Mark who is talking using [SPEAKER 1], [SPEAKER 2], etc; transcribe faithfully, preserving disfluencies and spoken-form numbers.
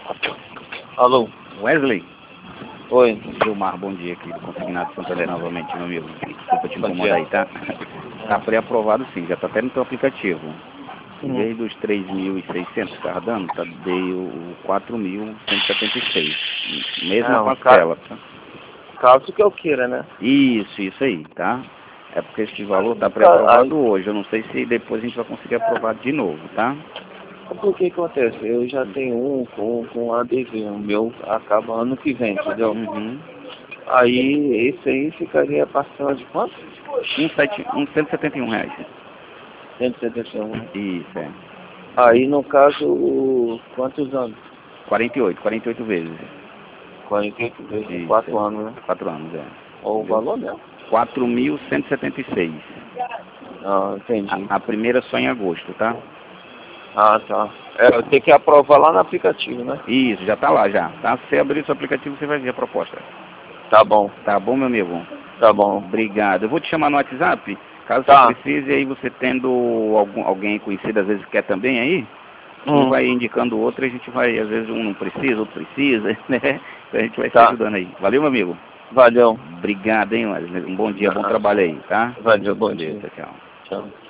[SPEAKER 1] Alô?
[SPEAKER 2] Wesley?
[SPEAKER 1] Oi.
[SPEAKER 2] Gilmar, bom dia aqui do Consignado Santander novamente, meu amigo. Desculpa te
[SPEAKER 1] Bom
[SPEAKER 2] incomodar
[SPEAKER 1] dia.
[SPEAKER 2] aí, tá? Tá pré-aprovado sim, já tá até no teu aplicativo. Em
[SPEAKER 1] Uhum.
[SPEAKER 2] vez dos três mil e seiscentos que tava dando, tá, dei o quatro mil cento e setenta e seis. Mesma
[SPEAKER 1] Não,
[SPEAKER 2] parcela, tá?
[SPEAKER 1] caso que eu queira, né?
[SPEAKER 2] Isso, isso aí, tá? É porque esse valor tá
[SPEAKER 1] Aí,
[SPEAKER 2] pré-aprovado hoje. Eu não sei se depois a gente vai conseguir aprovar de novo, tá?
[SPEAKER 1] por que que acontece? Eu já tenho um com, com A D V, o meu acaba ano que vem, entendeu?
[SPEAKER 2] Uhum.
[SPEAKER 1] Aí, esse aí ficaria a parcela de quanto?
[SPEAKER 2] Um, sete, um cento e setenta e um reais.
[SPEAKER 1] cento e setenta e um, né?
[SPEAKER 2] Isso, é.
[SPEAKER 1] Aí, no caso, o- quantos anos?
[SPEAKER 2] quarenta e oito, quarenta e oito vezes.
[SPEAKER 1] quarenta e oito vezes,
[SPEAKER 2] Isso,
[SPEAKER 1] quatro
[SPEAKER 2] é.
[SPEAKER 1] anos, né?
[SPEAKER 2] Quatro anos, é.
[SPEAKER 1] Ou o
[SPEAKER 2] Entendeu?
[SPEAKER 1] valor mesmo?
[SPEAKER 2] quatro mil cento e setenta e seis.
[SPEAKER 1] Ah, entendi.
[SPEAKER 2] A, a primeira só em agosto, tá?
[SPEAKER 1] Ah, tá. É, eu tenho que aprovar lá no aplicativo, né?
[SPEAKER 2] Isso, já tá lá já, tá? Se você abrir seu aplicativo, você vai ver a proposta.
[SPEAKER 1] Tá bom,
[SPEAKER 2] Tá bom, meu amigo?
[SPEAKER 1] tá bom.
[SPEAKER 2] Obrigado. Eu vou te chamar no WhatsApp, caso você
[SPEAKER 1] Tá.
[SPEAKER 2] precise, aí você tendo algum, alguém conhecido, às vezes quer também aí, um
[SPEAKER 1] Hum,
[SPEAKER 2] vai indicando o outro, a gente vai, às vezes um não precisa, outro precisa, né? Então a gente vai se
[SPEAKER 1] tá.
[SPEAKER 2] ajudando aí. Valeu, meu amigo?
[SPEAKER 1] Valeu.
[SPEAKER 2] Obrigado, hein, Wesley? Um bom dia, bom
[SPEAKER 1] Ah,
[SPEAKER 2] trabalho aí, tá?
[SPEAKER 1] valeu, bom
[SPEAKER 2] Valeu,
[SPEAKER 1] dia.
[SPEAKER 2] tchau, tchau.
[SPEAKER 1] Tchau.